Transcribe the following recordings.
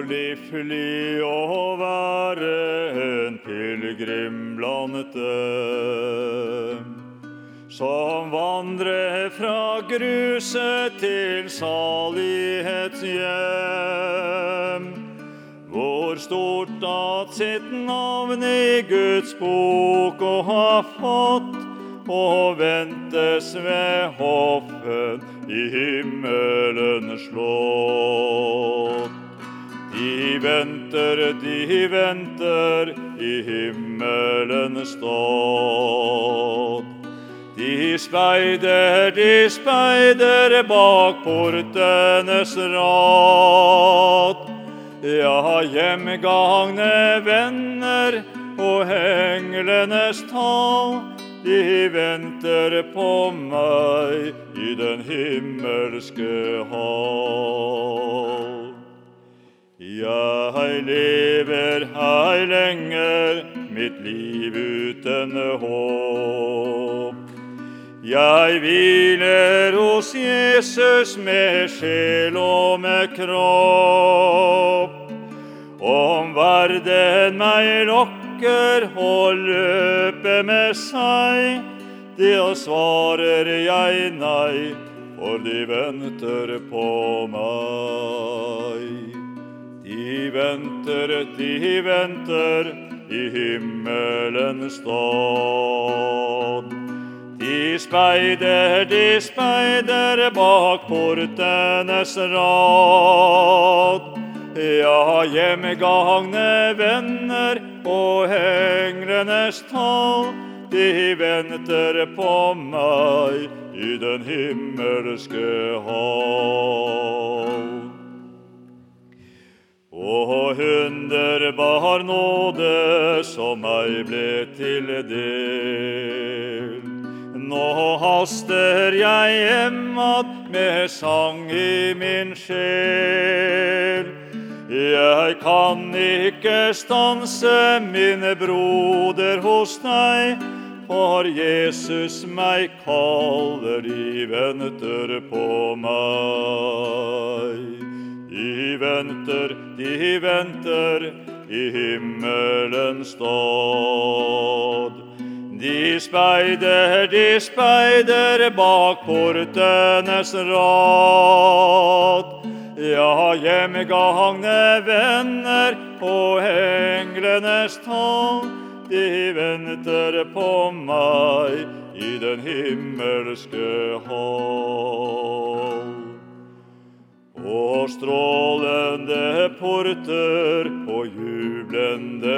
liflig å være en pilgrim blant dem, som vandrer fra gruset til salighetshjem, hvor stort at sitt navn i Guds bok å ha fått, og ventes ved hoffen i himmelen slått. De venter i himmelen stått. De speider bak portenes rad. Ja, hjemgangne venner og englenes tall, de venter på meg i den himmelske hall. Jeg lever ei lenger mitt liv uten håp. Jeg hviler hos Jesus med sjel og med kropp. Om verden meg lokker og løper med seg, da svarer jeg nei, for de venter på meg. De venter i himmelen stått. De speider bak portenes rad. Ja, hjemgangne venner og englenes tall, de venter på meg i den himmelske hall. Og underbar nåde som meg ble til del. Nå haster jeg hjemad med sang i min sjel. Jeg kan ikke stanse, min broder, hos deg, for Jesus meg kaller, de venter på meg. De venter i himmelen stått. De speider bak portenes rad. Ja, hjemgangne venner og englenes tall, de venter på meg i den himmelske hall. Og strålende porter og jublende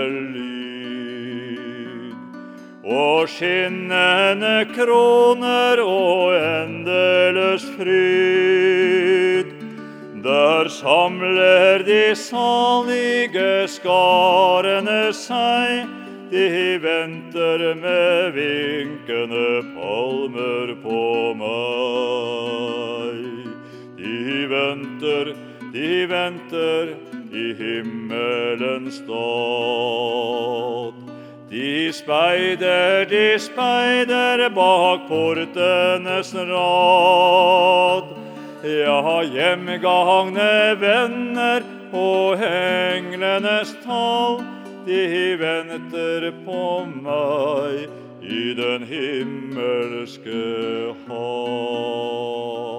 lyd, og skinnende kroner og endeløs fryd, der samler de salige skarene seg, de venter med vinkende palmer på meg. De venter i himmelen stått. De speider bak portenes rad. Ja, hjemgangne venner og englenes tall, de venter på meg i den himmelske hall.